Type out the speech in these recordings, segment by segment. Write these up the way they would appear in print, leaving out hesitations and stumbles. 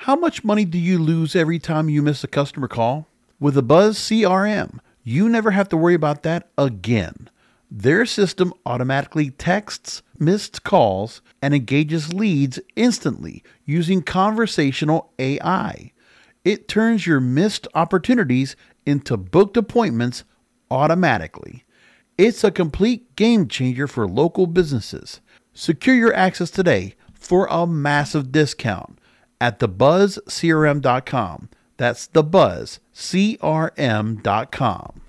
How much money do you lose every time you miss a customer call? With the Buzz CRM, you never have to worry about that again. Their system automatically texts missed calls and engages leads instantly using conversational AI. It turns your missed opportunities into booked appointments automatically. It's a complete game changer for local businesses. Secure your access today for a massive discount at thebuzzcrm.com. That's thebuzzcrm.com.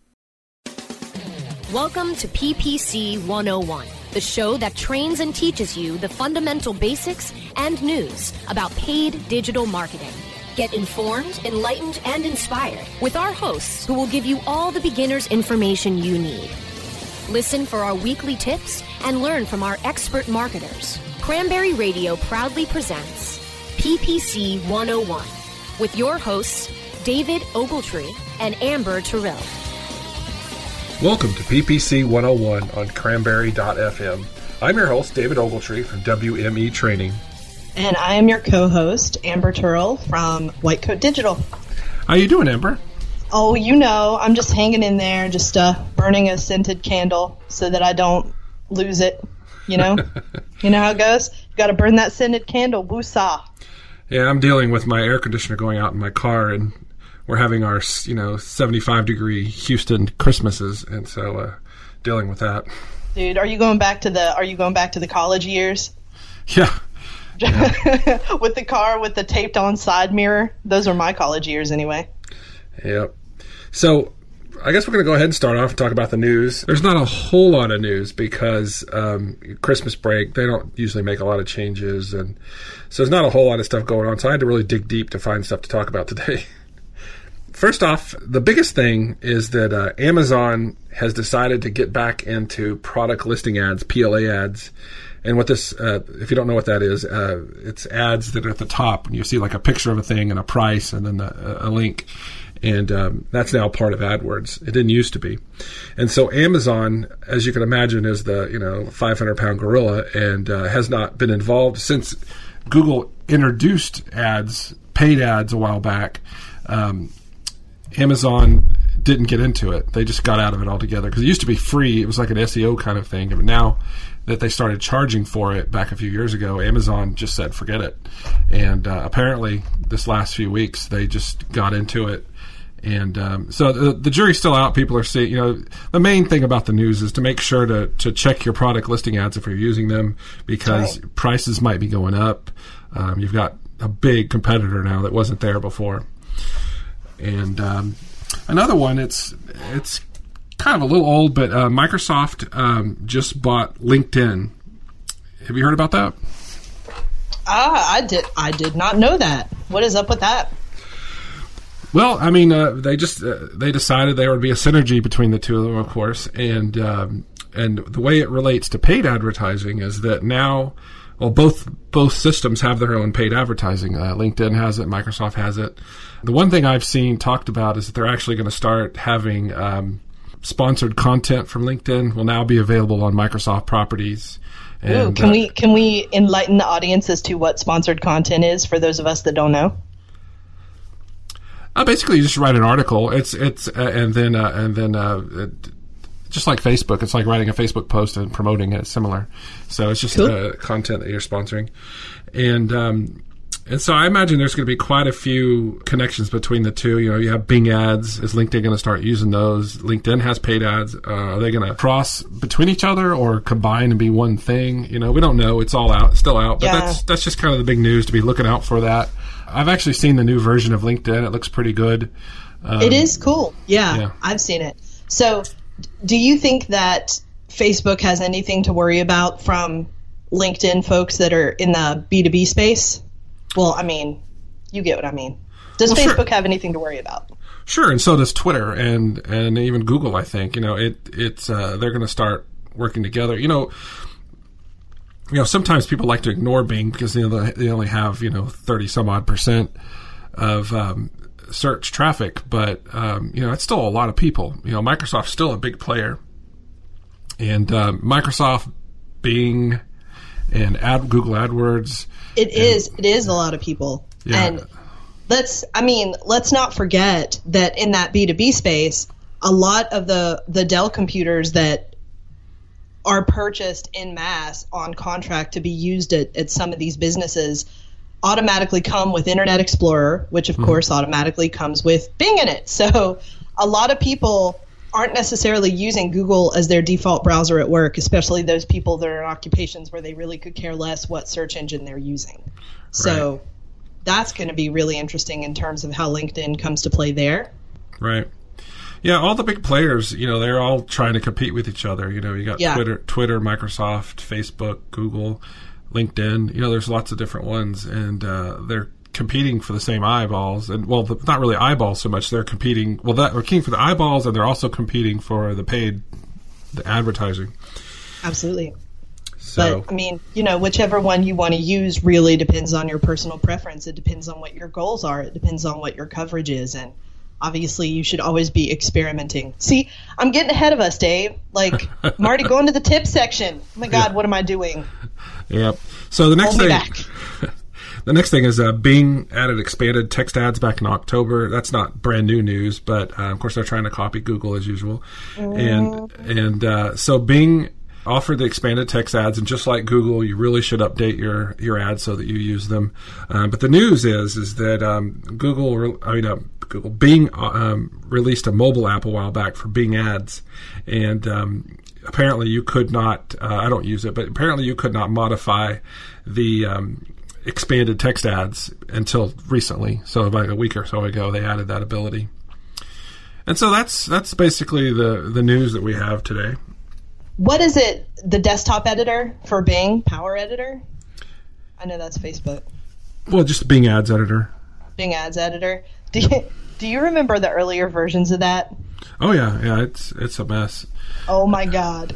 Welcome to PPC 101, the show that trains and teaches you the fundamental basics and news about paid digital marketing. Get informed, enlightened, and inspired with our hosts who will give you all the beginner's information you need. Listen for our weekly tips and learn from our expert marketers. Cranberry Radio proudly presents PPC 101 with your hosts, David Ogletree and Amber Terrell. Welcome to PPC 101 on Cranberry.fm. I'm your host, David Ogletree from WME Training. And I am your co-host, Amber Terrell from White Coat Digital. How you doing, Amber? Oh, you know, I'm just hanging in there, just burning a scented candle so that I don't lose it, you know? You know how it goes? You got to burn that scented candle, woosah. Yeah, I'm dealing with my air conditioner going out in my car, and we're having our, 75-degree Houston Christmases, and so dealing with that. Dude, are you going back to the college years? Yeah. With the car with the taped on side mirror? Those are my college years anyway. Yep. So I guess we're going to go ahead and start off and talk about the news. There's not a whole lot of news because Christmas break, they don't usually make a lot of changes, and so there's not a whole lot of stuff going on, so I had to really dig deep to find stuff to talk about today. First off, the biggest thing is that Amazon has decided to get back into product listing ads, PLA ads. And what this, if you don't know what that is, it's ads that are at the top, and you see like a picture of a thing and a price and then a link. And that's now part of AdWords. It didn't used to be. And so Amazon, as you can imagine, is the 500-pound gorilla and has not been involved since Google introduced ads, paid ads a while back. Amazon didn't get into it. They just got out of it altogether because it used to be free. It was like an SEO kind of thing. But now that they started charging for it back a few years ago, Amazon just said, forget it. And apparently this last few weeks, they just got into it. And so the jury's still out. People are seeing, the main thing about the news is to make sure to check your product listing ads if you're using them because prices might be going up. You've got a big competitor now that wasn't there before. And another one, it's kind of a little old, but Microsoft just bought LinkedIn. Have you heard about that? I did not know that. What is up with that? Well, I mean, they decided there would be a synergy between the two of them, of course, and the way it relates to paid advertising is that now, well, both systems have their own paid advertising. LinkedIn has it, Microsoft has it. The one thing I've seen talked about is that they're actually going to start having sponsored content from LinkedIn will now be available on Microsoft properties. And, can we enlighten the audience as to what sponsored content is for those of us that don't know? Basically, you just write an article. It's just like Facebook. It's like writing a Facebook post and promoting it. Similar. So it's just cool. Content that you're sponsoring, and so I imagine there's going to be quite a few connections between the two. You have Bing ads. Is LinkedIn going to start using those? LinkedIn has paid ads. Are they going to cross between each other or combine and be one thing? We don't know. It's all out, still out. But yeah. That's just kind of the big news to be looking out for that. I've actually seen the new version of LinkedIn. It looks pretty good. It is cool. Yeah, I've seen it. So do you think that Facebook has anything to worry about from LinkedIn folks that are in the B2B space? Well, I mean, you get what I mean. Does Facebook have anything to worry about? Sure, and so does Twitter and even Google, I think. It's they're going to start working together. Sometimes people like to ignore Bing because they only have 30 some odd % of search traffic, but it's still a lot of people. Microsoft's still a big player, and Microsoft, Bing, and Google AdWords. It is a lot of people. Yeah. And let's not forget that in that B2B space, a lot of the Dell computers that are purchased en masse on contract to be used at some of these businesses automatically come with Internet Explorer, which of course automatically comes with Bing in it. So a lot of people aren't necessarily using Google as their default browser at work, especially those people that are in occupations where they really could care less what search engine they're using. So that's going to be really interesting in terms of how LinkedIn comes to play there. Right. Yeah, all the big players, they're all trying to compete with each other. You got Twitter, Microsoft, Facebook, Google, LinkedIn. There's lots of different ones, and they're competing for the same eyeballs. And not really eyeballs so much. They're competing. They're competing for the eyeballs, and they're also competing for the advertising. Absolutely. So, but whichever one you want to use really depends on your personal preference. It depends on what your goals are. It depends on what your coverage is, and obviously, you should always be experimenting. See, I'm getting ahead of us, Dave. Like, I'm already going to the tip section. Oh, my God, What am I doing? Yep. So the next Hold me thing... back. The next thing is Bing added expanded text ads back in October. That's not brand new news, but, of course, they're trying to copy Google as usual. And so Bing offered the expanded text ads, and just like Google, you really should update your ads so that you use them. But the news is that Bing released a mobile app a while back for Bing Ads, and apparently you could not. I don't use it, but apparently you could not modify the expanded text ads until recently. So about a week or so ago, they added that ability. And so that's basically the news that we have today. What is it? The desktop editor for Bing, Power Editor? I know that's Facebook. Well, just Bing Ads Editor. Bing Ads Editor. Do you remember the earlier versions of that? Oh yeah, it's a mess. Oh my God.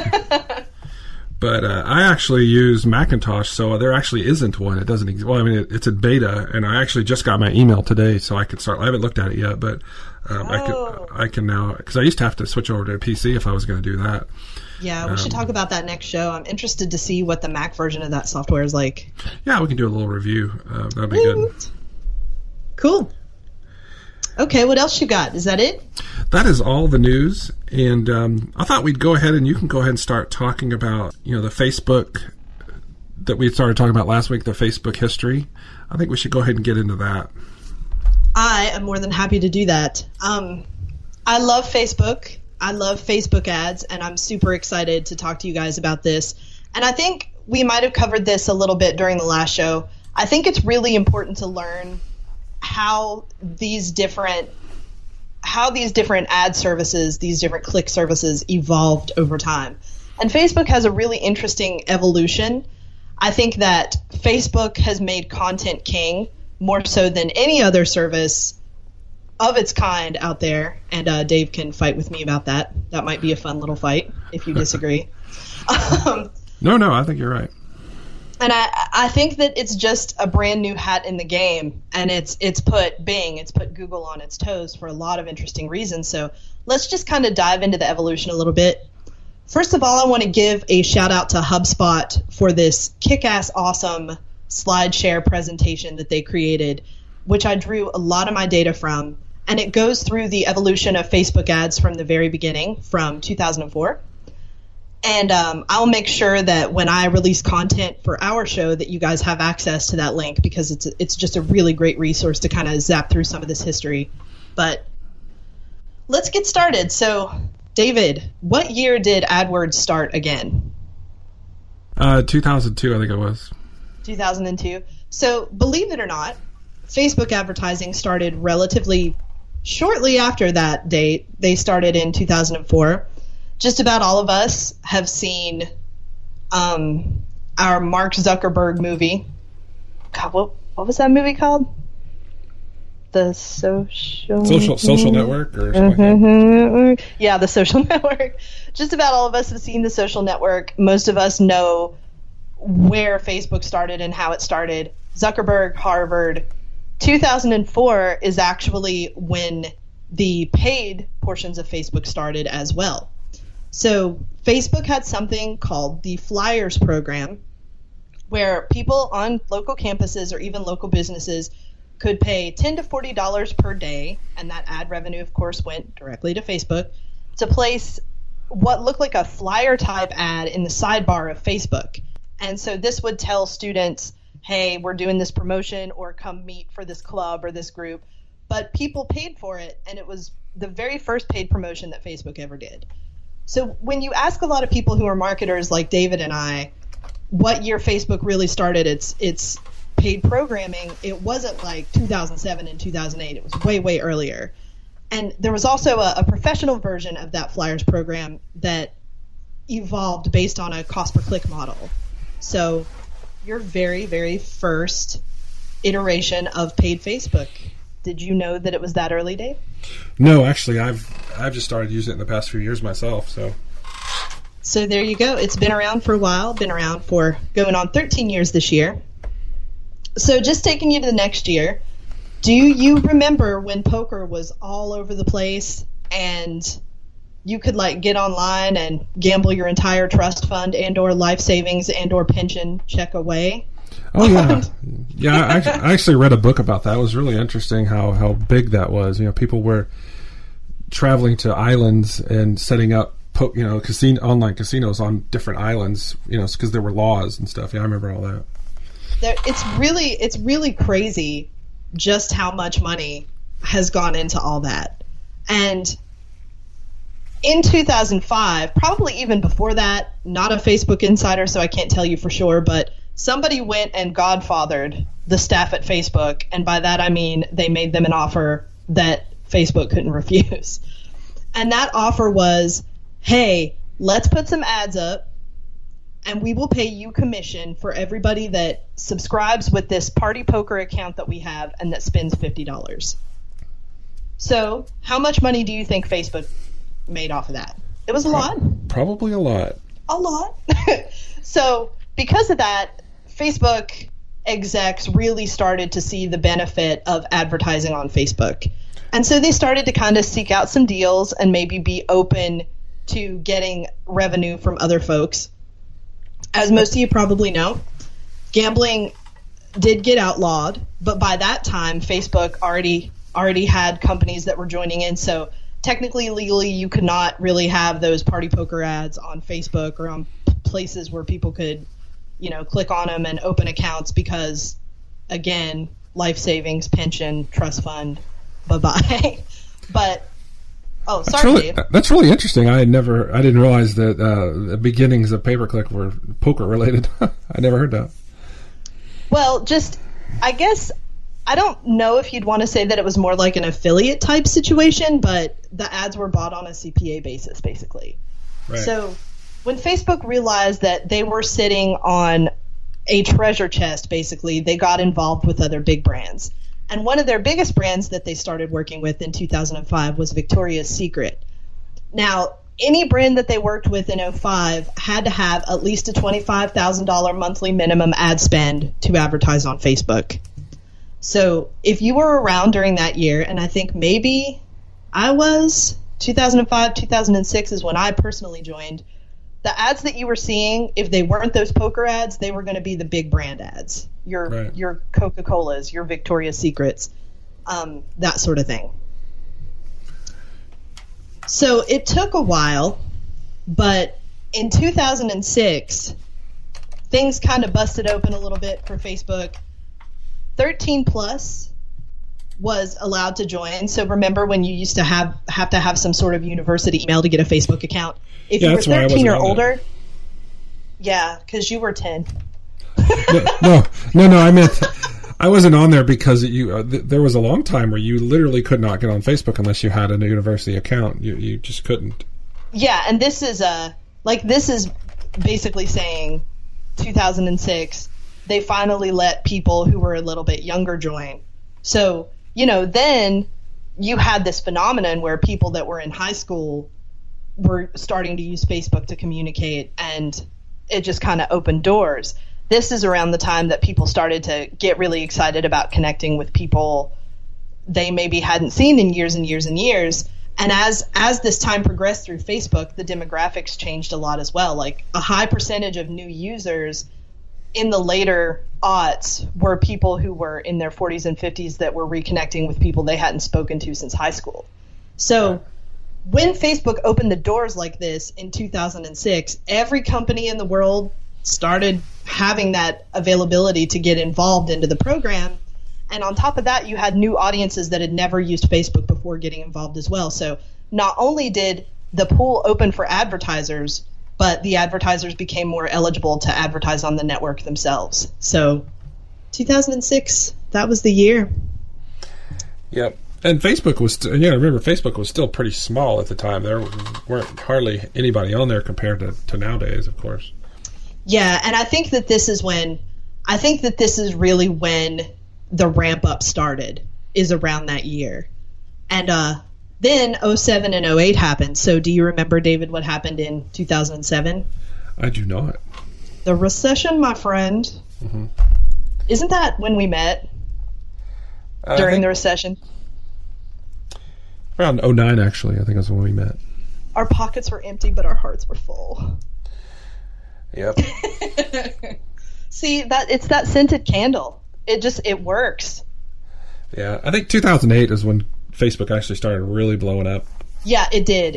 But I actually use Macintosh, so there actually isn't one. It doesn't exist. Well, it's in beta, and I actually just got my email today, so I could start. I haven't looked at it yet, but I can now, because I used to have to switch over to a PC if I was going to do that. Yeah, we should talk about that next show. I'm interested to see what the Mac version of that software is like. Yeah, we can do a little review. That'd be good. Cool. Okay, what else you got? Is that it? That is all the news, and I thought we'd go ahead and you can go ahead and start talking about the Facebook that we started talking about last week, the Facebook history. I think we should go ahead and get into that. I am more than happy to do that. I love Facebook. I love Facebook ads, and I'm super excited to talk to you guys about this. And I think we might have covered this a little bit during the last show. I think it's really important to learn how these different ad services, these different click services evolved over time. And Facebook has a really interesting evolution. I think that Facebook has made content king more so than any other service of its kind out there. And Dave can fight with me about that. That might be a fun little fight if you disagree. No, I think you're right. And I think that it's just a brand new hat in the game, and it's put Bing, it's put Google on its toes for a lot of interesting reasons. So let's just kind of dive into the evolution a little bit. First of all, I want to give a shout out to HubSpot for this kick-ass awesome slide share presentation that they created, which I drew a lot of my data from, and it goes through the evolution of Facebook ads from the very beginning, from 2004. And I'll make sure that when I release content for our show that you guys have access to that link, because it's just a really great resource to kind of zap through some of this history. But let's get started. So, David, what year did AdWords start again? 2002, I think it was. 2002. So, believe it or not, Facebook advertising started relatively shortly after that date. They started in 2004. Just about all of us have seen our Mark Zuckerberg movie. God, what was that movie called? The Social Network or something like that? Yeah, The Social Network. Just about all of us have seen The Social Network. Most of us know where Facebook started and how it started. Zuckerberg, Harvard. 2004 is actually when the paid portions of Facebook started as well. So Facebook had something called the Flyers program, where people on local campuses or even local businesses could pay $10 to $40 per day, and that ad revenue, of course, went directly to Facebook, to place what looked like a flyer type ad in the sidebar of Facebook. And so this would tell students, hey, we're doing this promotion, or come meet for this club or this group. But people paid for it, and it was the very first paid promotion that Facebook ever did. So when you ask a lot of people who are marketers like David and I, what year Facebook really started its paid programming, it wasn't like 2007 and 2008. It was way, way earlier. And there was also a professional version of that Flyers program that evolved based on a cost per click model. So your very, very first iteration of paid Facebook, did you know that it was that early, Dave? No, actually, I've just started using it in the past few years myself. So there you go. It's been around for a while, been around for going on 13 years this year. So just taking you to the next year, do you remember when poker was all over the place and you could like get online and gamble your entire trust fund and or life savings and or pension check away? Oh, yeah. Yeah, I actually read a book about that. It was really interesting how big that was. People were traveling to islands and setting up online casinos on different islands, because there were laws and stuff. Yeah, I remember all that. It's really crazy just how much money has gone into all that. And in 2005, probably even before that, not a Facebook insider, so I can't tell you for sure, but somebody went and godfathered the staff at Facebook, and by that I mean they made them an offer that Facebook couldn't refuse. And that offer was, hey, let's put some ads up, and we will pay you commission for everybody that subscribes with this party poker account that we have and that spends $50. So how much money do you think Facebook made off of that? It was a lot. Probably a lot. A lot. So because of that, Facebook execs really started to see the benefit of advertising on Facebook. And so they started to kind of seek out some deals and maybe be open to getting revenue from other folks. As most of you probably know, gambling did get outlawed, but by that time, Facebook already had companies that were joining in. So technically, legally, you could not really have those party poker ads on Facebook or on places where people could, click on them and open accounts because, again, life savings, pension, trust fund, bye-bye. But Dave. That's really interesting. I didn't realize that the beginnings of pay-per-click were poker related. I never heard that. Well, I guess I don't know if you'd want to say that it was more like an affiliate type situation, but the ads were bought on a CPA basis, basically. Right. So when Facebook realized that they were sitting on a treasure chest, basically, they got involved with other big brands. And one of their biggest brands that they started working with in 2005 was Victoria's Secret. Now, any brand that they worked with in 2005 had to have at least a $25,000 monthly minimum ad spend to advertise on Facebook. So if you were around during that year, and I think maybe I was, 2005, 2006 is when I personally joined, the ads that you were seeing, if they weren't those poker ads, they were going to be the big brand ads. Your Coca-Colas, your Victoria's Secrets, that sort of thing. So it took a while, but in 2006, things kind of busted open a little bit for Facebook. 13 plus was allowed to join. So remember when you used to have to have some sort of university email to get a Facebook account? If you were 13 or older, because you were 10. No. I meant I wasn't on there because there was a long time where you literally could not get on Facebook unless you had a university account. You just couldn't. Yeah, and this is basically saying 2006. They finally let people who were a little bit younger join. So then you had this phenomenon where people that were in high school were starting to use Facebook to communicate, and it just kind of opened doors. This is around the time that people started to get really excited about connecting with people they maybe hadn't seen in years and years and years. And as this time progressed through Facebook, the demographics changed a lot as well. Like a high percentage of new users in the later aughts were people who were in their 40s and 50s that were reconnecting with people they hadn't spoken to since high school. So when Facebook opened the doors like this in 2006, every company in the world started having that availability to get involved into the program. And on top of that, you had new audiences that had never used Facebook before getting involved as well. So not only did the pool open for advertisers, but the advertisers became more eligible to advertise on the network themselves. So 2006, that was the year. Yep. And Facebook was, remember, Facebook was still pretty small at the time. There weren't hardly anybody on there compared to nowadays, of course. Yeah, and I think that this is really when the ramp up started, is around that year. And then 07 and 08 happened. So do you remember, David, what happened in 2007? I do not. The recession, my friend. Mm-hmm. Isn't that when we met? During the recession? Around 09, actually. I think that's when we met. Our pockets were empty, but our hearts were full. Yep. See, it's that scented candle. It works. Yeah, I think 2008 is when Facebook actually started really blowing up. Yeah, it did.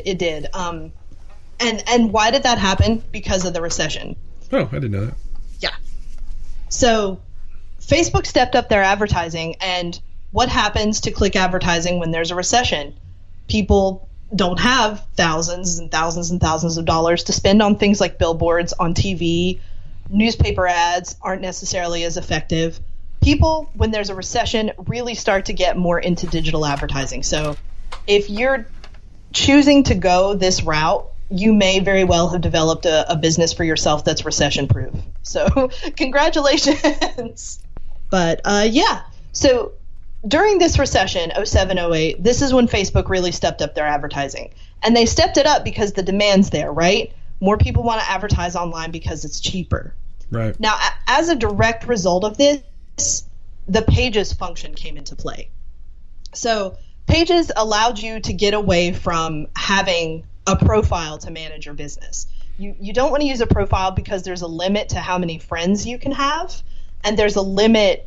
And why did that happen? Because of the recession. Oh, I didn't know that. Yeah. So Facebook stepped up their advertising, and what happens to click advertising when there's a recession? People don't have thousands and thousands and thousands of dollars to spend on things like billboards, on TV. Newspaper ads aren't necessarily as effective. People, when there's a recession, really start to get more into digital advertising. So if you're choosing to go this route, you may very well have developed a business for yourself that's recession-proof. So congratulations. But yeah, so during this recession, 07, 08, this is when Facebook really stepped up their advertising. And they stepped it up because the demand's there, right? More people want to advertise online because it's cheaper. Right. Now, as a direct result of this, the Pages function came into play. So Pages allowed you to get away from having a profile to manage your business. You don't want to use a profile because there's a limit to how many friends you can have, and there's a limit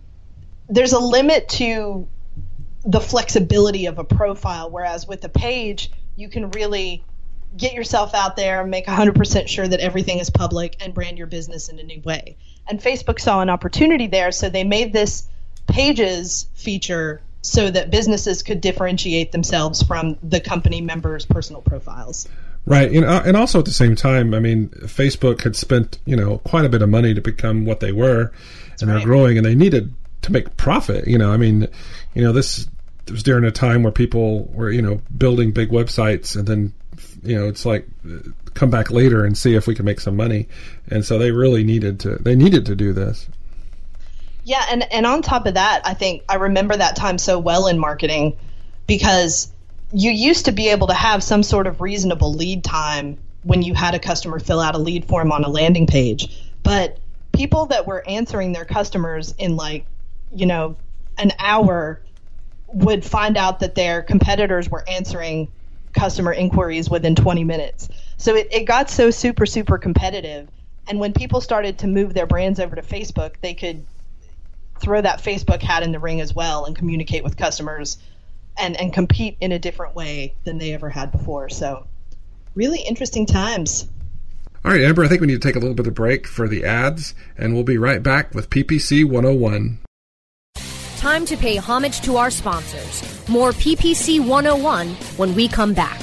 to the flexibility of a profile, whereas with a page, you can really get yourself out there, make 100% sure that everything is public, and brand your business in a new way. And Facebook saw an opportunity there, so they made this Pages feature so that businesses could differentiate themselves from the company members' personal profiles. Right, and also at the same time, I mean, Facebook had spent, quite a bit of money to become what they were, and they're growing, and they needed to make profit. This was during a time where people were, building big websites, and then, it's like, come back later and see if we can make some money. And so they really needed to do this. Yeah, and on top of that, I think I remember that time so well in marketing because you used to be able to have some sort of reasonable lead time when you had a customer fill out a lead form on a landing page. But people that were answering their customers in an hour would find out that their competitors were answering customer inquiries within 20 minutes. So it got so super, super competitive. And when people started to move their brands over to Facebook, they could throw that Facebook hat in the ring as well and communicate with customers and compete in a different way than they ever had before. So really interesting times. All right, Amber, I think we need to take a little bit of break for the ads, and we'll be right back with PPC 101. Time to pay homage to our sponsors. More PPC 101 when we come back.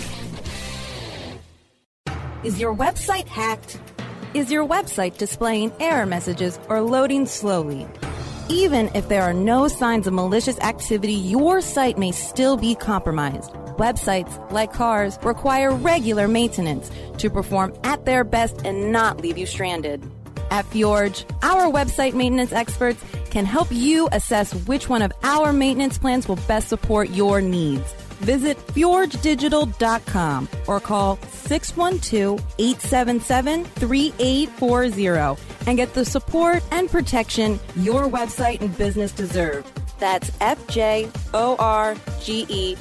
Is your website hacked? Is your website displaying error messages or loading slowly? Even if there are no signs of malicious activity, your site may still be compromised. Websites, like cars, require regular maintenance to perform at their best and not leave you stranded. At Fjorge, our website maintenance experts can help you assess which one of our maintenance plans will best support your needs. Visit fjorgedigital.com or call 612-877-3840 and get the support and protection your website and business deserve. That's FJORGE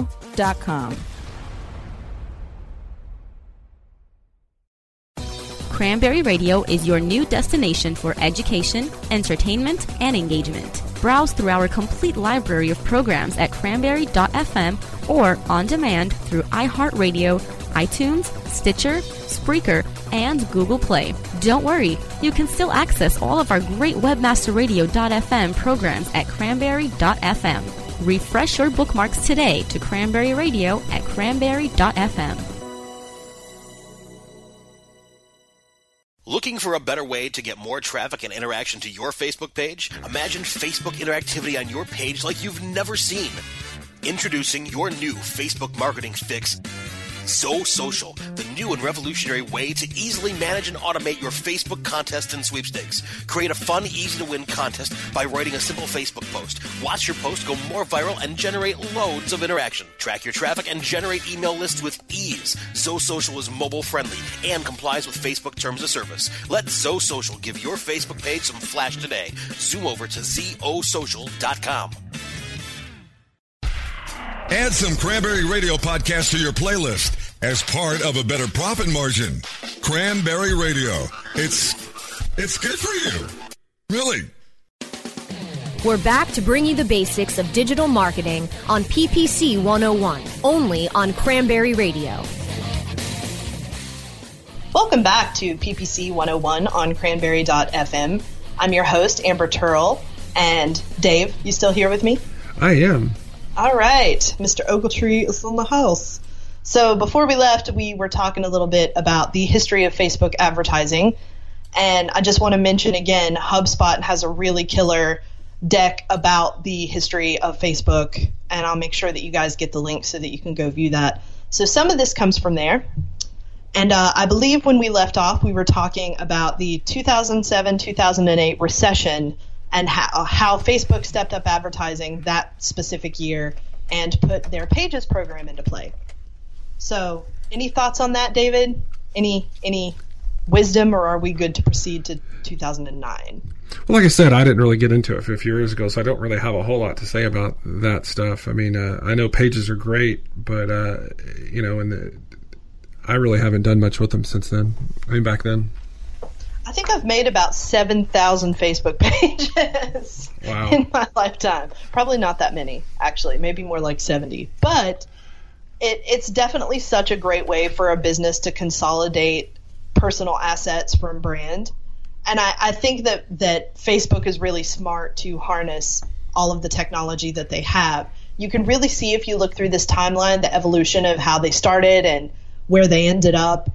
digital.com. Cranberry Radio is your new destination for education, entertainment, and engagement. Browse through our complete library of programs at cranberry.fm or on demand through iHeartRadio, iTunes, Stitcher, Spreaker, and Google Play. Don't worry, you can still access all of our great webmasterradio.fm programs at cranberry.fm. Refresh your bookmarks today to Cranberry Radio at cranberry.fm. Looking for a better way to get more traffic and interaction to your Facebook page? Imagine Facebook interactivity on your page like you've never seen. Introducing your new Facebook marketing fix, ZoSocial, the new and revolutionary way to easily manage and automate your Facebook contests and sweepstakes. Create a fun, easy-to-win contest by writing a simple Facebook post. Watch your post go more viral and generate loads of interaction. Track your traffic and generate email lists with ease. ZoSocial is mobile-friendly and complies with Facebook terms of service. Let ZoSocial give your Facebook page some flash today. Zoom over to ZoSocial.com. Add some Cranberry Radio podcasts to your playlist as part of a better profit margin. Cranberry Radio. It's good for you. Really. We're back to bring you the basics of digital marketing on PPC 101, only on Cranberry Radio. Welcome back to PPC 101 on cranberry.fm. I'm your host, Amber Turrell. And Dave, you still here with me? I am. All right. Mr. Ogletree is in the house. So before we left, we were talking a little bit about the history of Facebook advertising. And I just want to mention again, HubSpot has a really killer deck about the history of Facebook. And I'll make sure that you guys get the link so that you can go view that. So some of this comes from there. And I believe when we left off, we were talking about the 2007-2008 recession and how Facebook stepped up advertising that specific year and put their Pages program into play. So, any thoughts on that, David? Any wisdom, or are we good to proceed to 2009? Well, like I said, I didn't really get into it 50 years ago, so I don't really have a whole lot to say about that stuff. I mean, I know Pages are great, but I really haven't done much with them since then. I mean, back then. I think I've made about 7,000 Facebook pages in my lifetime. Probably not that many, actually. Maybe more like 70. But it's definitely such a great way for a business to consolidate personal assets from brand. And I think that Facebook is really smart to harness all of the technology that they have. You can really see, if you look through this timeline, the evolution of how they started and where they ended up.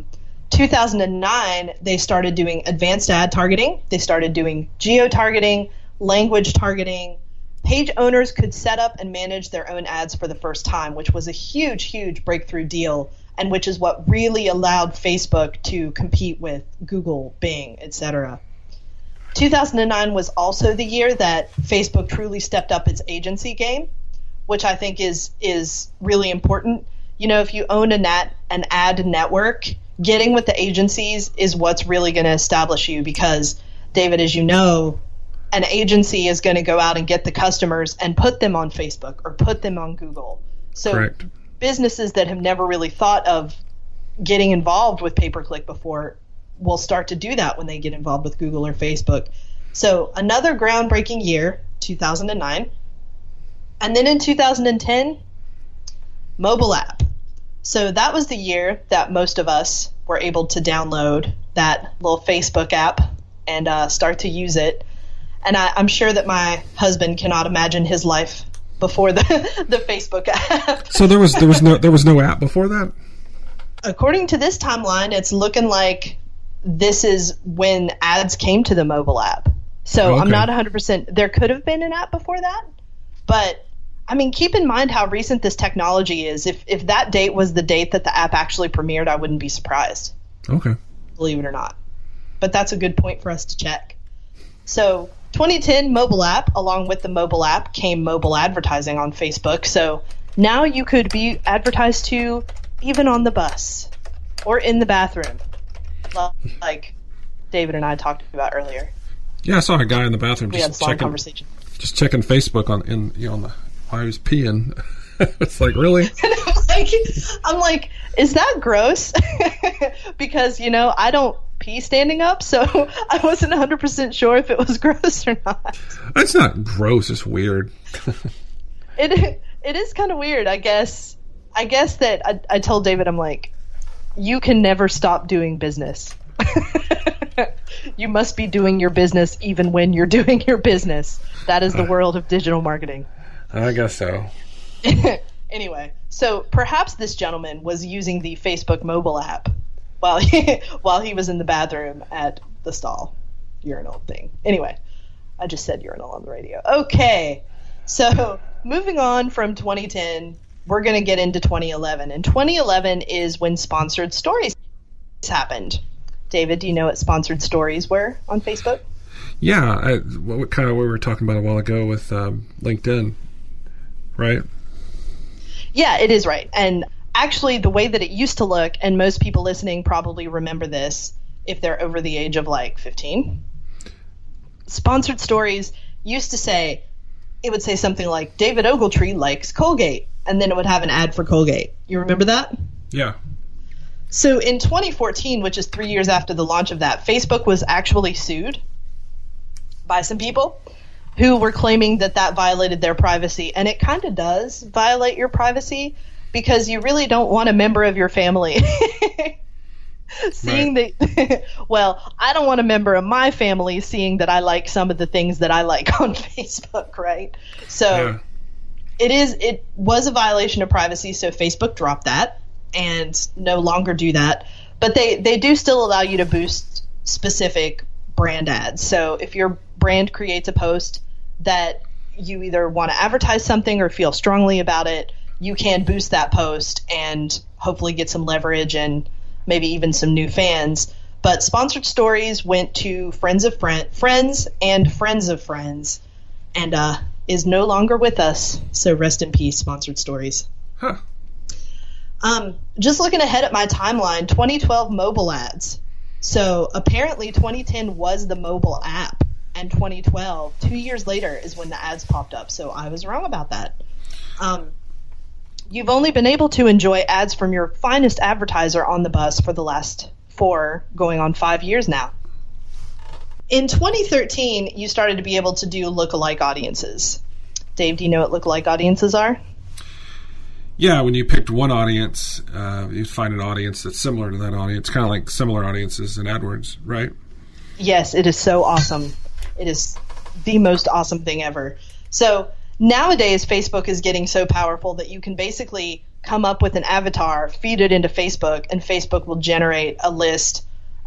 2009, they started doing advanced ad targeting. They started doing geo-targeting, language targeting. Page owners could set up and manage their own ads for the first time, which was a huge, huge breakthrough deal, and which is what really allowed Facebook to compete with Google, Bing, etc. 2009 was also the year that Facebook truly stepped up its agency game, which I think is really important. You know, if you own an ad network, getting with the agencies is what's really going to establish you, because, David, as you know, an agency is going to go out and get the customers and put them on Facebook or put them on Google. So Correct. Businesses that have never really thought of getting involved with pay-per-click before will start to do that when they get involved with Google or Facebook. So another groundbreaking year, 2009. And then in 2010, mobile app. So that was the year that most of us were able to download that little Facebook app and start to use it. And I'm sure that my husband cannot imagine his life before the Facebook app. So there was no app before that? According to this timeline, it's looking like this is when ads came to the mobile app. So I'm not 100%. There could have been an app before that, but I mean, keep in mind how recent this technology is. If that date was the date that the app actually premiered, I wouldn't be surprised. Okay. Believe it or not. But that's a good point for us to check. So 2010 mobile app, along with the mobile app came mobile advertising on Facebook. So now you could be advertised to even on the bus or in the bathroom, like David and I talked about earlier. Yeah, I saw a guy in the bathroom We had a long conversation. Just checking Facebook on the while he was peeing. It's like, really? I'm like, is that gross? Because, I don't pee standing up, so I wasn't 100% sure if it was gross or not. It's not gross, it's weird. It is kind of weird, I guess. I guess that I told David, I'm like, you can never stop doing business. You must be doing your business even when you're doing your business. That is the world of digital marketing. I guess so. Anyway, so perhaps this gentleman was using the Facebook mobile app while he was in the bathroom at the stall urinal thing. Anyway, I just said urinal on the radio. Okay, so moving on from 2010, we're going to get into 2011. And 2011 is when Sponsored Stories happened. David, do you know what Sponsored Stories were on Facebook? Yeah, what kind of we were talking about a while ago with LinkedIn, right? Yeah, it is right. And actually, the way that it used to look, and most people listening probably remember this if they're over the age of 15. Sponsored Stories used to say, it would say something like, David Ogletree likes Colgate, and then it would have an ad for Colgate. You remember that? Yeah. So in 2014, which is 3 years after the launch of that, Facebook was actually sued by some people who were claiming that violated their privacy. And it kind of does violate your privacy because you really don't want a member of your family seeing that. Well, I don't want a member of my family seeing that I like some of the things that I like on Facebook, right? So it was a violation of privacy, so Facebook dropped that and no longer do that. But they do still allow you to boost specific brand ads. So if your brand creates a post that you either want to advertise something or feel strongly about it, you can boost that post and hopefully get some leverage and maybe even some new fans. But Sponsored Stories went to friends and friends of friends and is no longer with us. So rest in peace, Sponsored Stories. Huh. Just looking ahead at my timeline, 2012 mobile ads. So apparently 2010 was the mobile app, and 2012, 2 years later, is when the ads popped up. So I was wrong about that. You've only been able to enjoy ads from your finest advertiser on the bus for the last 4, going on 5 years now. In 2013, you started to be able to do lookalike audiences. Dave, do you know what lookalike audiences are? Yeah, when you picked one audience, you find an audience that's similar to that audience, kind of like similar audiences in AdWords, right? Yes, it is so awesome. It is the most awesome thing ever. So nowadays, Facebook is getting so powerful that you can basically come up with an avatar, feed it into Facebook, and Facebook will generate a list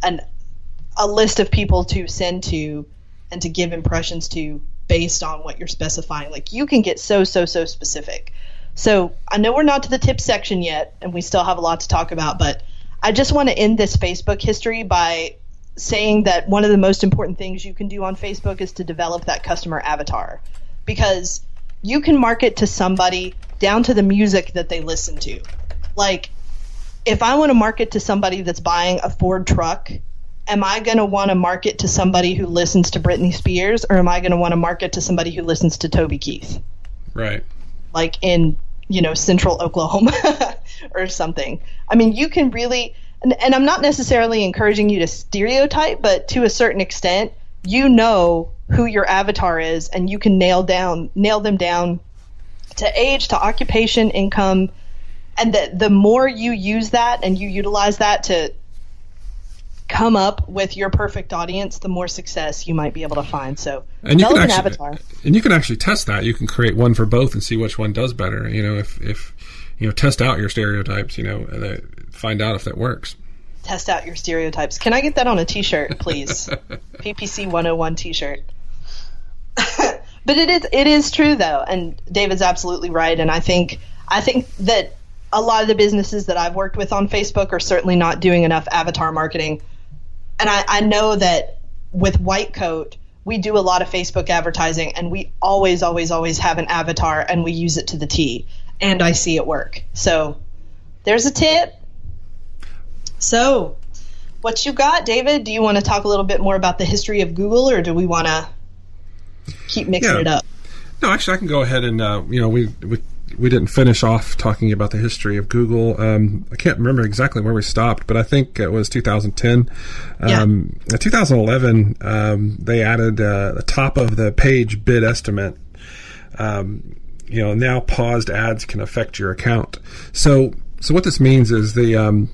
of people to send to and to give impressions to based on what you're specifying. Like, you can get so specific. So I know we're not to the tip section yet, and we still have a lot to talk about, but I just want to end this Facebook history by saying that one of the most important things you can do on Facebook is to develop that customer avatar, because you can market to somebody down to the music that they listen to. Like, if I want to market to somebody that's buying a Ford truck, am I going to want to market to somebody who listens to Britney Spears, or am I going to want to market to somebody who listens to Toby Keith? Right. Like in, central Oklahoma or something. I mean, you can really, and I'm not necessarily encouraging you to stereotype, but to a certain extent, you know who your avatar is, and you can nail them down to age, to occupation, income, and the more you use that and you utilize that to come up with your perfect audience, the more success you might be able to find. So develop an avatar. And you can actually test that. You can create one for both and see which one does better. If test out your stereotypes, find out if that works. Test out your stereotypes. Can I get that on a t-shirt, please? PPC 101 t-shirt. But it is true though, and David's absolutely right. And I think that a lot of the businesses that I've worked with on Facebook are certainly not doing enough avatar marketing. And I know that with White Coat, we do a lot of Facebook advertising, and we always have an avatar, and we use it to the T. And I see it work. So there's a tip. So what you got, David? Do you want to talk a little bit more about the history of Google, or do we want to keep mixing it up? No, actually, I can go ahead and we we didn't finish off talking about the history of Google. I can't remember exactly where we stopped, but I think it was 2010. In 2011, they added the top of the page bid estimate. Now paused ads can affect your account. So what this means is the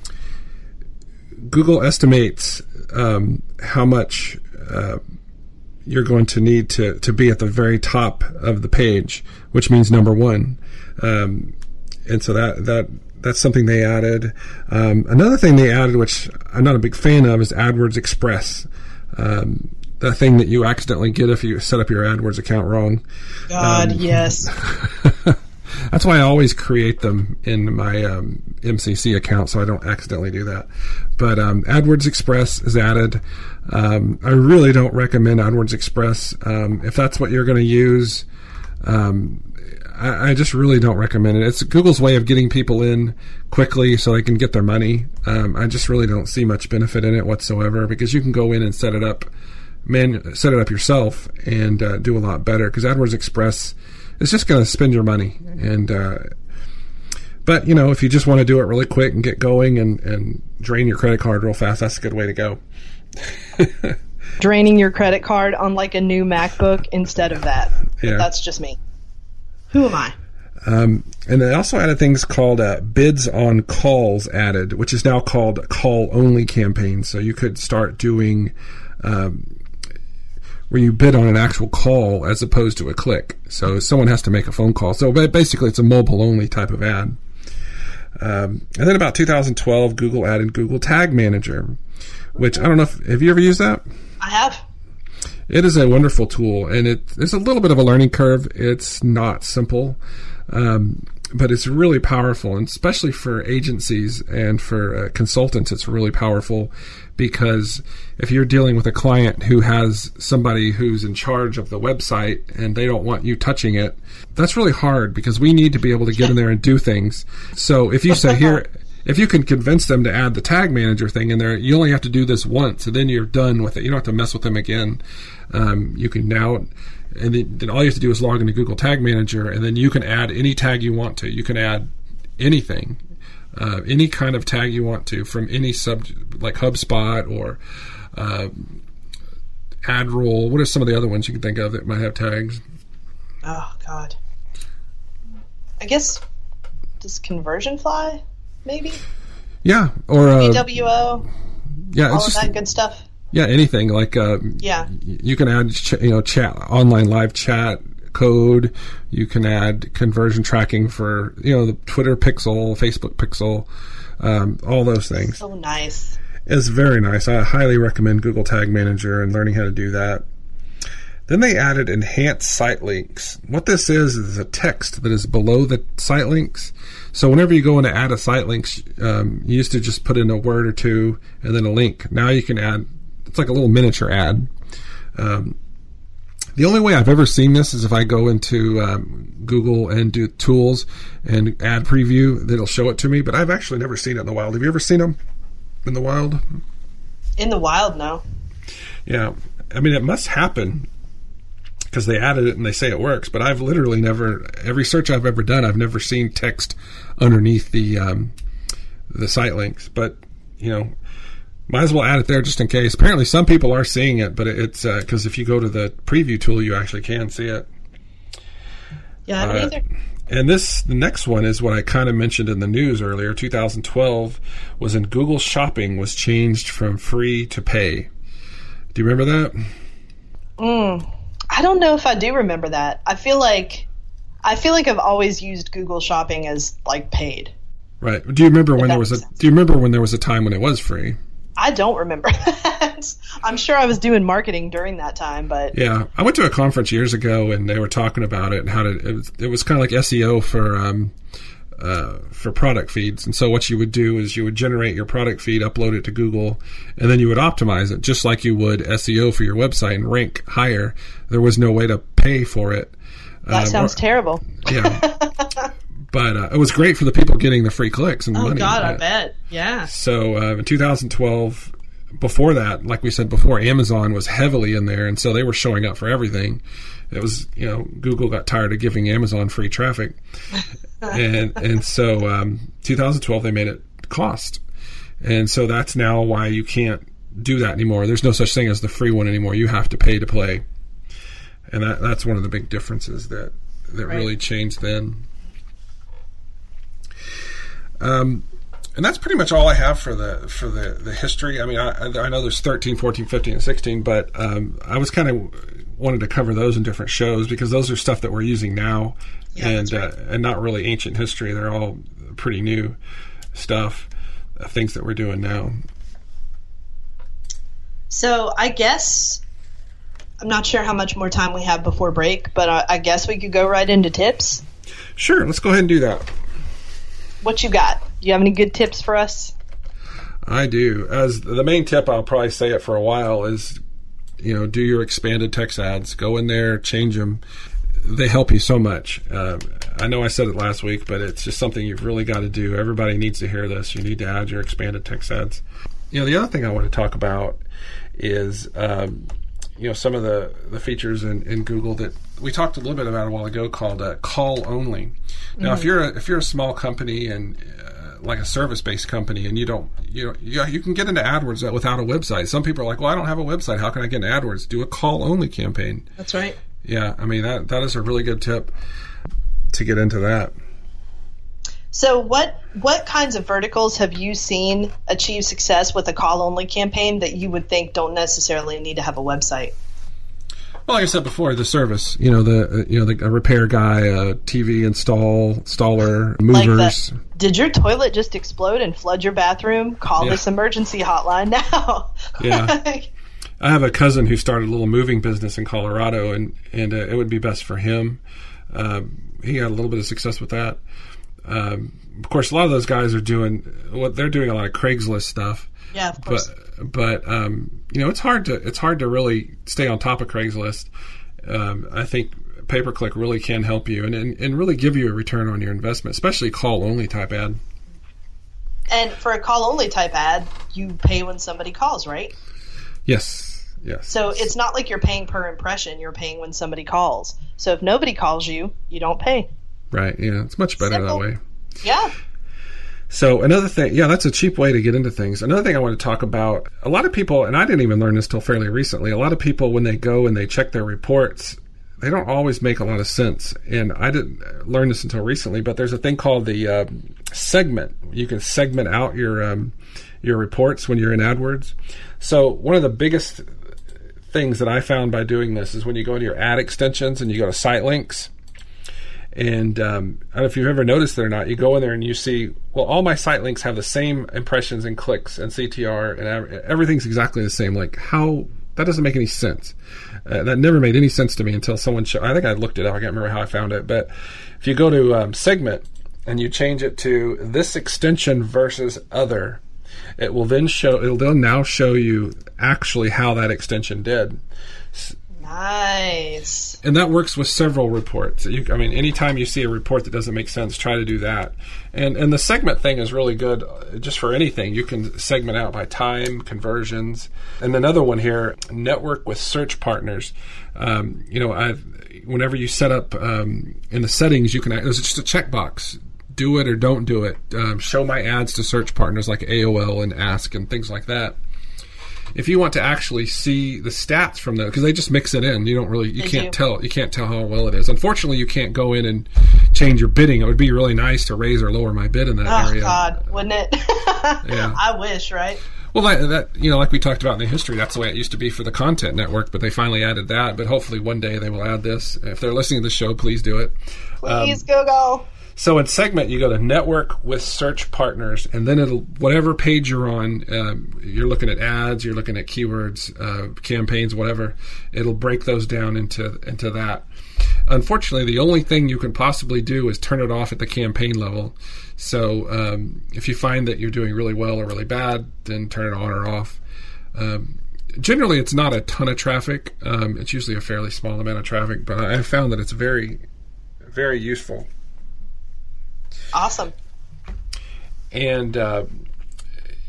Google estimates how much you're going to need to be at the very top of the page, which means number one. And so that's something they added. Another thing they added, which I'm not a big fan of, is AdWords Express. That thing that you accidentally get if you set up your AdWords account wrong. God, yes. That's why I always create them in my MCC account, so I don't accidentally do that. But AdWords Express is added. I really don't recommend AdWords Express. If that's what you're going to use, I just really don't recommend it. It's Google's way of getting people in quickly so they can get their money. I just really don't see much benefit in it whatsoever, because you can go in and set it up yourself and do a lot better, because AdWords Express is just going to spend your money. And but if you just want to do it really quick and get going and drain your credit card real fast, that's a good way to go. Draining your credit card on like a new MacBook instead of that. Yeah. That's just me. Who am I? And they also added things called bids on calls added, which is now called call-only campaigns. So you could start doing where you bid on an actual call as opposed to a click. So someone has to make a phone call. So basically it's a mobile-only type of ad. And then about 2012, Google added Google Tag Manager, which I don't know have you ever used that? I have. It is a wonderful tool, and there's a little bit of a learning curve. It's not simple, but it's really powerful, and especially for agencies and for consultants, it's really powerful, because if you're dealing with a client who has somebody who's in charge of the website and they don't want you touching it, that's really hard, because we need to be able to get in there and do things. So if you say here, if you can convince them to add the Tag Manager thing in there, you only have to do this once, and then you're done with it. You don't have to mess with them again. You can now, and then all you have to do is log into Google Tag Manager, and then you can add any tag you want to. You can add anything, any kind of tag you want to, from any like HubSpot or AdRoll. What are some of the other ones you can think of that might have tags? Oh, God. I guess, does Conversionfly, maybe? Yeah, or BWO. Yeah, all of that good stuff. Yeah, anything like you can add chat, online live chat code. You can add conversion tracking for the Twitter Pixel, Facebook Pixel, all those things. So nice. It's very nice. I highly recommend Google Tag Manager and learning how to do that. Then they added enhanced site links. What this is a text that is below the site links. So whenever you go in to add a site links, you used to just put in a word or two and then a link. Now you can add, it's like a little miniature ad. The only way I've ever seen this is if I go into Google and do tools and ad preview, it'll show it to me, but I've actually never seen it in the wild. Have you ever seen them in the wild? In the wild, no. Yeah. I mean, it must happen, because they added it and they say it works, but I've literally every search I've ever done, I've never seen text underneath the site links. But might as well add it there just in case. Apparently some people are seeing it, but it's because if you go to the preview tool, you actually can see it. Yeah, I don't either. And the next one is what I kind of mentioned in the news earlier. 2012 was in Google Shopping was changed from free to pay. Do you remember that? I don't know if I do remember that. I feel like I've always used Google Shopping as like paid. Right. Do you remember when there was a time when it was free? I don't remember that. I'm sure I was doing marketing during that time, but yeah, I went to a conference years ago and they were talking about it and how it was kind of like SEO for product feeds. And so what you would do is you would generate your product feed, upload it to Google, and then you would optimize it just like you would SEO for your website and rank higher. There was no way to pay for it. That sounds terrible. Yeah. But it was great for the people getting the free clicks and the money. Oh, God, I bet. Yeah. So in 2012, before that, like we said before, Amazon was heavily in there, and so they were showing up for everything. It was, Google got tired of giving Amazon free traffic, and so 2012 they made it cost, and so that's now why you can't do that anymore. There's no such thing as the free one anymore. You have to pay to play, and that's one of the big differences that really changed then. And that's pretty much all I have for the history. I mean, I know there's 13, 14, 15, and 16, but I was kind of wanted to cover those in different shows because those are stuff that we're using now, and not really ancient history. They're all pretty new stuff, things that we're doing now. So I guess I'm not sure how much more time we have before break, but I guess we could go right into tips. Sure, let's go ahead and do that. What you got? Do you have any good tips for us? I do. As the main tip, I'll probably say it for a while, is, do your expanded text ads. Go in there, change them. They help you so much. I know I said it last week, but it's just something you've really got to do. Everybody needs to hear this. You need to add your expanded text ads. The other thing I want to talk about is, some of the features in Google that we talked a little bit about a while ago called call only. Now, if you're a small company and like a service-based company, and you can get into AdWords without a website. Some people are like, well, I don't have a website. How can I get into AdWords? Do a call-only campaign. That's right. Yeah, I mean, that is a really good tip to get into that. So what kinds of verticals have you seen achieve success with a call-only campaign that you would think don't necessarily need to have a website? Well, like I said before, the service, a repair guy, a TV installer, movers. Did your toilet just explode and flood your bathroom? Call this emergency hotline now. Yeah. I have a cousin who started a little moving business in Colorado, and it would be best for him. He had a little bit of success with that. Of course, a lot of those guys are doing a lot of Craigslist stuff. Yeah, of course. But it's hard to really stay on top of Craigslist. I think pay-per-click really can help you and really give you a return on your investment, especially call-only type ad. And for a call-only type ad, you pay when somebody calls, right? Yes. So it's not like you're paying per impression. You're paying when somebody calls. So if nobody calls you, you don't pay. Right, yeah. It's much better that way. Yeah. So another thing, that's a cheap way to get into things. Another thing I want to talk about, a lot of people, and I didn't even learn this till fairly recently, a lot of people, when they go and they check their reports, they don't always make a lot of sense. And I didn't learn this until recently, but there's a thing called the segment. You can segment out your reports when you're in AdWords. So one of the biggest things that I found by doing this is when you go into your ad extensions and you go to site links. And I don't know if you've ever noticed it or not, you go in there and you see, well, all my site links have the same impressions and clicks and CTR, and everything's exactly the same. Like, how? That doesn't make any sense. That never made any sense to me until someone showed. I think I looked it up. I can't remember how I found it. But if you go to segment and you change it to this extension versus other, it will then it'll now show you actually how that extension did. Nice. And that works with several reports. Anytime you see a report that doesn't make sense, try to do that. And the segment thing is really good just for anything. You can segment out by time, conversions. And another one here, network with search partners. Whenever you set up in the settings, you can, there's just a checkbox. Do it or don't do it. Show my ads to search partners like AOL and Ask and things like that. If you want to actually see the stats from those, because they just mix it in, you can't tell how well it is. Unfortunately, you can't go in and change your bidding. It would be really nice to raise or lower my bid in that area. Oh God, wouldn't it? Yeah. I wish, right? Well, that like we talked about in the history, that's the way it used to be for the content network, but they finally added that. But hopefully one day they will add this. If they're listening to the show, please do it. Please, Google. So in segment, you go to network with search partners, and then whatever page you're on, you're looking at ads, you're looking at keywords, campaigns, whatever. It'll break those down into that. Unfortunately, the only thing you can possibly do is turn it off at the campaign level. So if you find that you're doing really well or really bad, then turn it on or off. Generally, it's not a ton of traffic. It's usually a fairly small amount of traffic, but I found that it's very, very useful. Awesome. And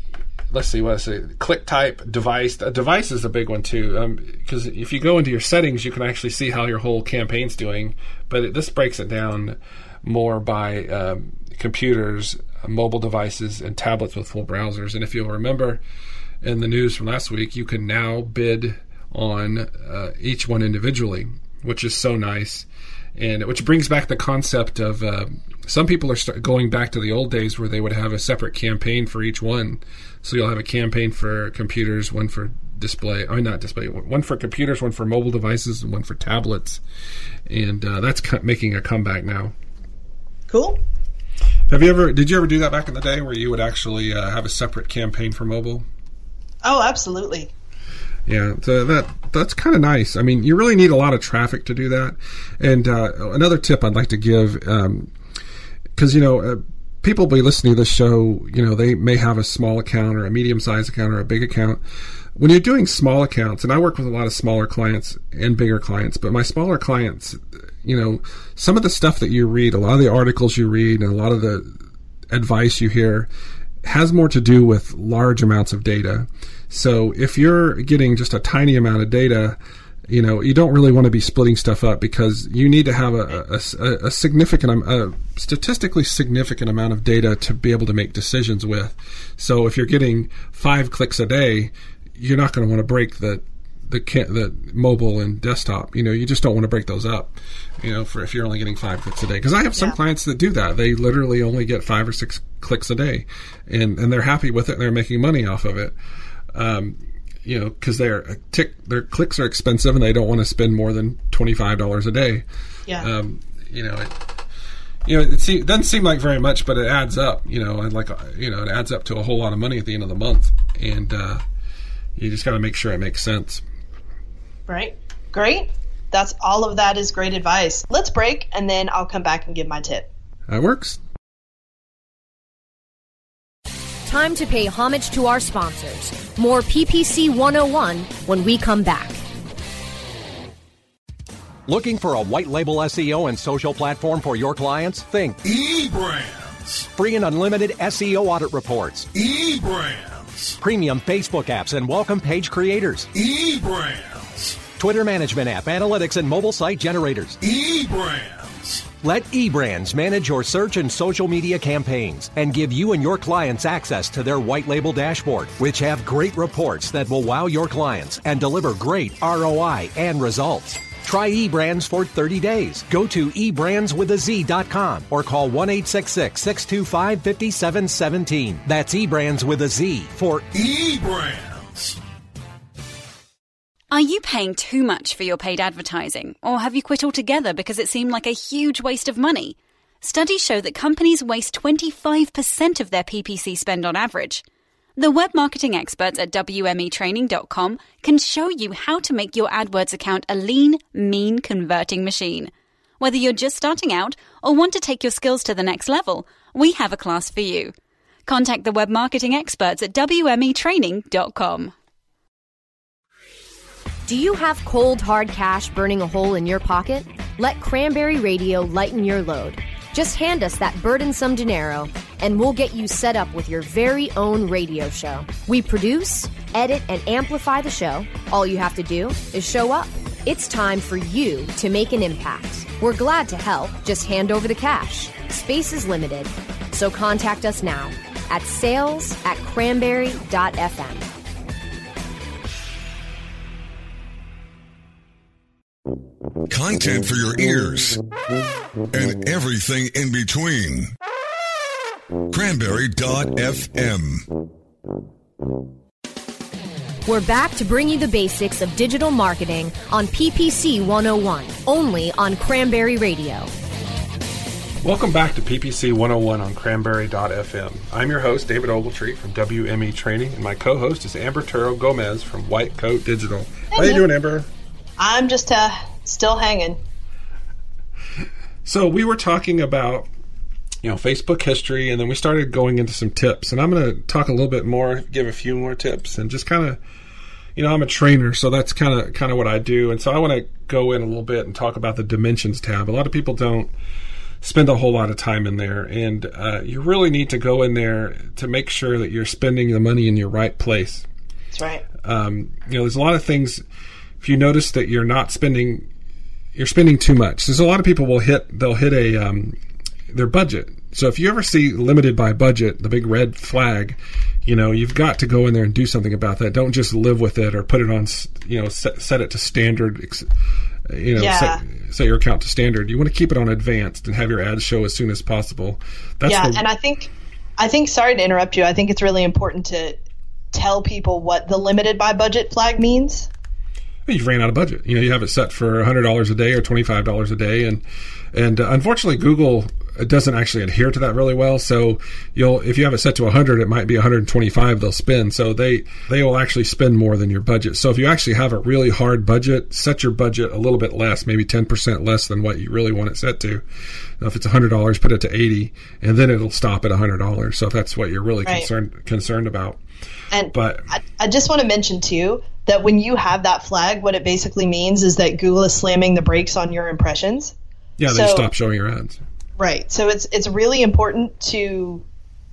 let's see, what is it? Click type device. A device is a big one too, because if you go into your settings, you can actually see how your whole campaign's doing. But this breaks it down more by computers, mobile devices, and tablets with full browsers. And if you'll remember in the news from last week, you can now bid on each one individually, which is so nice. And which brings back the concept of some people are going back to the old days where they would have a separate campaign for each one. So you'll have a campaign for computers, one for display, not display, one for computers, one for mobile devices, and one for tablets. And that's making a comeback now. Cool. Did you ever do that back in the day where you would actually have a separate campaign for mobile? Oh, absolutely. Yeah, so that's kind of nice. I mean, you really need a lot of traffic to do that. And another tip I'd like to give, because, people will be listening to this show, they may have a small account or a medium-sized account or a big account. When you're doing small accounts, and I work with a lot of smaller clients and bigger clients, but my smaller clients, some of the stuff that you read, a lot of the articles you read, and a lot of the advice you hear has more to do with large amounts of data. So if you're getting just a tiny amount of data, you don't really want to be splitting stuff up, because you need to have a statistically significant amount of data to be able to make decisions with. So if you're getting 5 clicks a day, you're not going to want to break the mobile and desktop. You just don't want to break those up, for if you're only getting 5 clicks a day. Because I have some clients that do that. They literally only get 5 or 6 clicks a day, and they're happy with it, and they're making money off of it. Because their clicks are expensive, and they don't want to spend more than $25 a day. Yeah. It doesn't seem like very much, but it adds up. It adds up to a whole lot of money at the end of the month, and you just got to make sure it makes sense. Right. Great. All of that is great advice. Let's break, and then I'll come back and give my tip. That works. Time to pay homage to our sponsors. More PPC 101 when we come back. Looking for a white label SEO and social platform for your clients? Think eBrands. Free and unlimited SEO audit reports. eBrands. Premium Facebook apps and welcome page creators. eBrands. Twitter management app, analytics, and mobile site generators. eBrands. Let eBrands manage your search and social media campaigns and give you and your clients access to their white label dashboard, which have great reports that will wow your clients and deliver great ROI and results. Try eBrands for 30 days. Go to eBrandsWithAZ.com or call 1-866-625-5717. That's eBrands with a Z for eBrands. Are you paying too much for your paid advertising, or have you quit altogether because it seemed like a huge waste of money? Studies show that companies waste 25% of their PPC spend on average. The web marketing experts at WMEtraining.com can show you how to make your AdWords account a lean, mean converting machine. Whether you're just starting out or want to take your skills to the next level, we have a class for you. Contact the web marketing experts at WMEtraining.com. Do you have cold, hard cash burning a hole in your pocket? Let Cranberry Radio lighten your load. Just hand us that burdensome dinero, and we'll get you set up with your very own radio show. We produce, edit, and amplify the show. All you have to do is show up. It's time for you to make an impact. We're glad to help. Just hand over the cash. Space is limited, so contact us now at sales@cranberry.fm. Content for your ears and everything in between. Cranberry.fm. We're back to bring you the basics of digital marketing on PPC 101, only on Cranberry Radio. Welcome back to PPC 101 on Cranberry.fm. I'm your host, David Ogletree from WME Training, and my co-host is Amber Turo Gomez from White Coat Digital. How you doing, Amber? I'm just still hanging. So we were talking about, Facebook history, and then we started going into some tips. And I'm going to talk a little bit more, give a few more tips, and just kind of, I'm a trainer, so that's kind of what I do. And so I want to go in a little bit and talk about the dimensions tab. A lot of people don't spend a whole lot of time in there. And you really need to go in there to make sure that you're spending the money in your right place. That's right. There's a lot of things. If you notice that you're spending too much. There's a lot of people they'll hit their budget. So if you ever see limited by budget, the big red flag, you've got to go in there and do something about that. Don't just live with it or put it on, set it to standard, set your account to standard. You want to keep it on advanced and have your ads show as soon as possible. And I think, sorry to interrupt you, I think it's really important to tell people what the limited by budget flag means. You've ran out of budget. You have it set for $100 a day or $25 a day, and unfortunately, Google doesn't actually adhere to that really well. So if you have it set to 100, it might be 125 they'll spend. So they will actually spend more than your budget. So if you actually have a really hard budget, set your budget a little bit less, maybe 10% less than what you really want it set to. Now, if it's $100, put it to $80, and then it'll stop at $100. So if that's what you're really concerned about. But I just want to mention too that when you have that flag, what it basically means is that Google is slamming the brakes on your impressions. Yeah, they stop showing your ads. Right. So it's really important to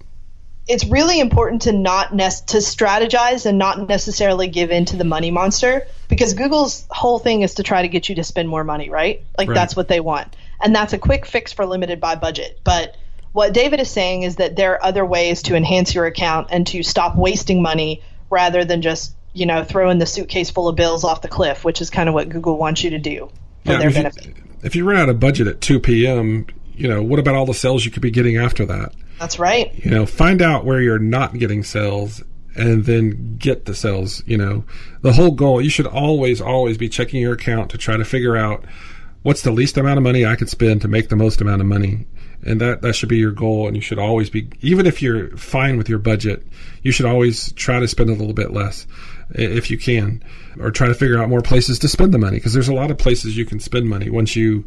to strategize and not necessarily give in to the money monster, because Google's whole thing is to try to get you to spend more money, right? That's what they want. And that's a quick fix for limited by budget. But what David is saying is that there are other ways to enhance your account and to stop wasting money rather than just, throwing the suitcase full of bills off the cliff, which is kind of what Google wants you to do for their benefit. If you run out of budget at 2 p.m., what about all the sales you could be getting after that? That's right. Find out where you're not getting sales and then get the sales. The whole goal, you should always be checking your account to try to figure out what's the least amount of money I could spend to make the most amount of money. And that should be your goal. And you should always be, even if you're fine with your budget, you should always try to spend a little bit less if you can, or try to figure out more places to spend the money, because there's a lot of places you can spend money. Once you've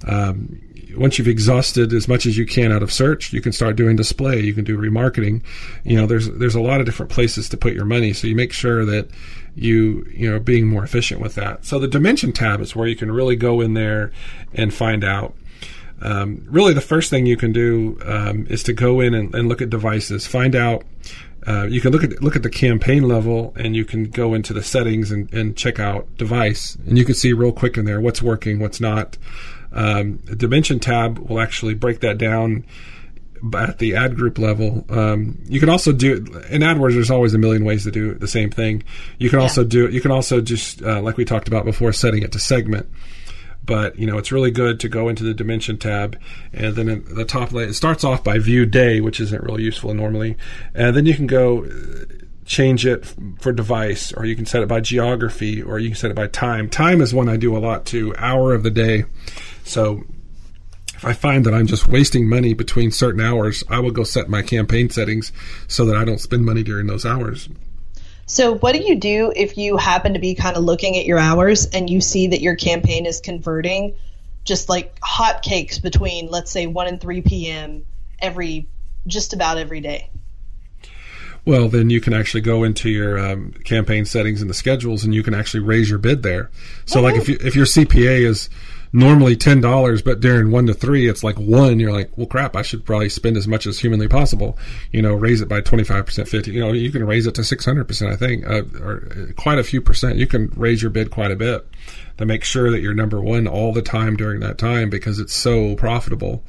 exhausted as much as you can out of search, you can start doing display. You can do remarketing. There's a lot of different places to put your money. So you make sure that you're being more efficient with that. So the dimension tab is where you can really go in there and find out. Really, the first thing you can do is to go in and look at devices. Find out. You can look at the campaign level, and you can go into the settings and check out device, and you can see real quick in there what's working, what's not. The dimension tab will actually break that down at the ad group level. You can also do in AdWords. There's always a million ways to do the same thing. You can also do. You can also just like we talked about before, setting it to segment. But it's really good to go into the dimension tab, and then in the top it starts off by view day, which isn't really useful normally, and then you can go change it for device, or you can set it by geography, or you can set it by time. Time is one I do a lot too, hour of the day. So if I find that I'm just wasting money between certain hours, I will go set my campaign settings so that I don't spend money during those hours. So what do you do if you happen to be kind of looking at your hours and you see that your campaign is converting just like hotcakes between, let's say, 1 and 3 p.m. just about every day? Well, then you can actually go into your campaign settings and the schedules, and you can actually raise your bid there. So, like if your CPA is normally $10, but during 1 to 3 it's like 1, you're like, well, crap, I should probably spend as much as humanly possible. Raise it by 25%, 50%. You can raise it to 600%, I think, or quite a few percent. You can raise your bid quite a bit to make sure that you're number one all the time during that time, because it's so profitable.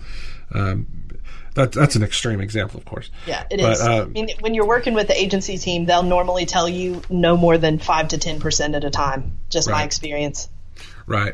That's an extreme example, of course. Yeah, it is. I mean, when you're working with the agency team, they'll normally tell you no more than 5 to 10% at a time. Just my experience. Right.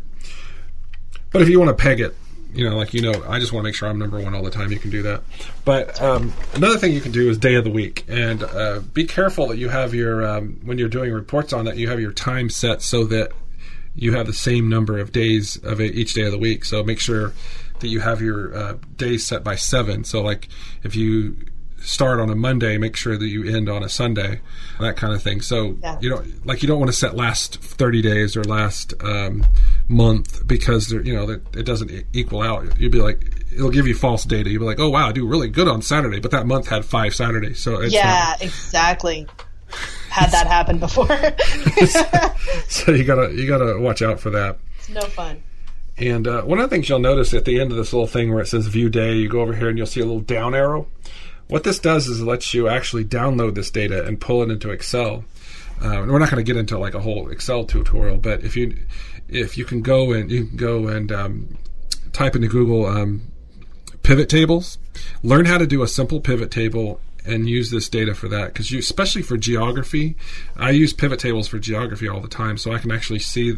But if you want to peg it, I just want to make sure I'm number one all the time, you can do that. But another thing you can do is day of the week. And be careful that you have your, when you're doing reports on that, you have your time set so that you have the same number of days of each day of the week. So make sure that you have your days set by 7. So like if you start on a Monday, make sure that you end on a Sunday, that kind of thing. So you don't want to set last 30 days or last month, because it doesn't equal out. You'd be like, it'll give you false data. You'll be like, oh wow, I do really good on Saturday, but that month had 5 Saturdays. So it's exactly. Had that happen before. So you gotta watch out for that. It's no fun. And one of the things you'll notice at the end of this little thing where it says View Data, you go over here and you'll see a little down arrow. What this does is it lets you actually download this data and pull it into Excel. We're not going to get into like a whole Excel tutorial, but if you can go and type into Google pivot tables, learn how to do a simple pivot table and use this data for that, because especially for geography, I use pivot tables for geography all the time, so I can actually see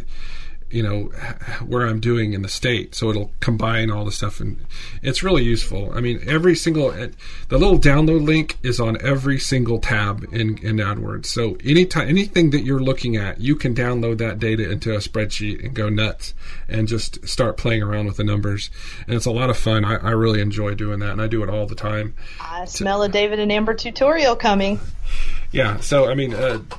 where I'm doing in the state, so it'll combine all the stuff, and it's really useful. I mean, the little download link is on every single tab in AdWords. So anything that you're looking at, you can download that data into a spreadsheet and go nuts and just start playing around with the numbers. And it's a lot of fun. I really enjoy doing that, and I do it all the time. I smell a David and Amber tutorial coming. Yeah. So I mean.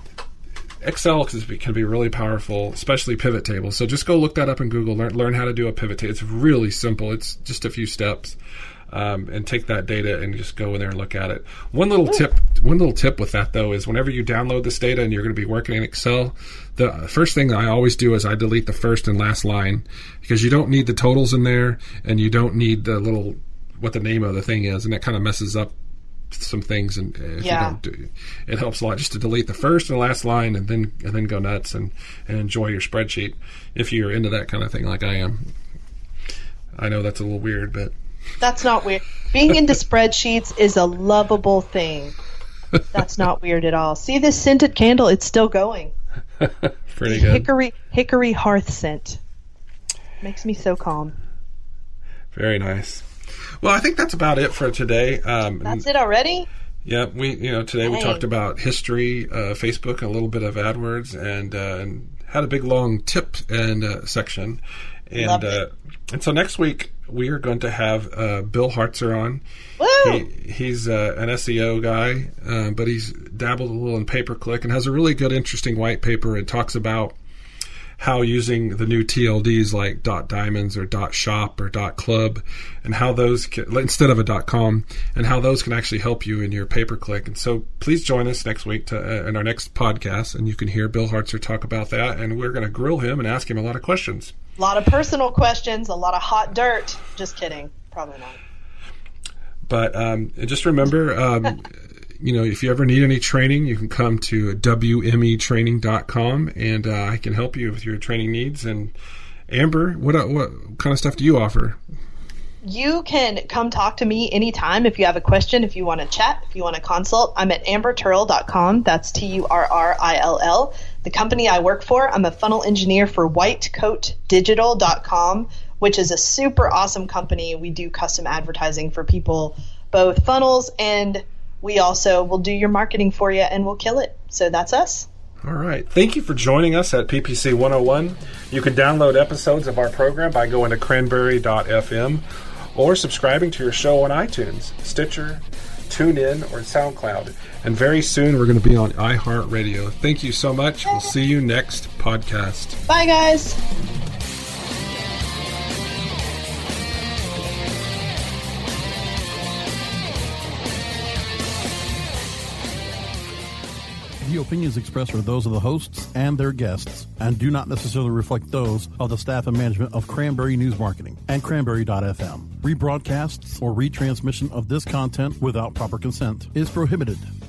Excel can be really powerful, especially pivot tables. So just go look that up in Google. Learn how to do a pivot table. It's really simple. It's just a few steps, and take that data and just go in there and look at it. One little tip with that though is whenever you download this data and you're going to be working in Excel, the first thing that I always do is I delete the first and last line, because you don't need the totals in there and you don't need what the name of the thing is, and that kind of messes up some things, and if you don't it helps a lot just to delete the first and last line and then go nuts and enjoy your spreadsheet if you're into that kind of thing like I am. I know that's a little weird, but that's not weird. Being into spreadsheets is a lovable thing. That's not weird at all. See this scented candle? It's still going. Pretty good. Hickory hearth scent makes me so calm. Very nice. Well, I think that's about it for today. That's it already? Yeah, today we talked about history, Facebook, a little bit of AdWords, and had a big long tip and section. And so next week we are going to have Bill Hartzer on. Woo! He's an SEO guy, but he's dabbled a little in pay-per-click and has a really good, interesting white paper and talks about how using the new TLDs like .diamonds or .shop or .club, and how those instead of a .com, and how those can actually help you in your pay-per-click. And so please join us next week in our next podcast, and you can hear Bill Hartzer talk about that, and we're going to grill him and ask him a lot of questions. A lot of personal questions, a lot of hot dirt. Just kidding. Probably not. But just remember, if you ever need any training, you can come to wmetraining.com, and I can help you with your training needs. And Amber, what kind of stuff do you offer? You can come talk to me anytime if you have a question, if you want to chat, if you want to consult. I'm at amberturrell.com. That's TURRILL. The company I work for, I'm a funnel engineer for whitecoatdigital.com, which is a super awesome company. We do custom advertising for people, both funnels, and we also will do your marketing for you, and we'll kill it. So that's us. All right. Thank you for joining us at PPC 101. You can download episodes of our program by going to cranberry.fm or subscribing to your show on iTunes, Stitcher, TuneIn, or SoundCloud. And very soon we're going to be on iHeartRadio. Thank you so much. We'll see you next podcast. Bye, guys. The opinions expressed are those of the hosts and their guests and do not necessarily reflect those of the staff and management of Cranberry News Marketing and Cranberry.fm. Rebroadcasts or retransmission of this content without proper consent is prohibited.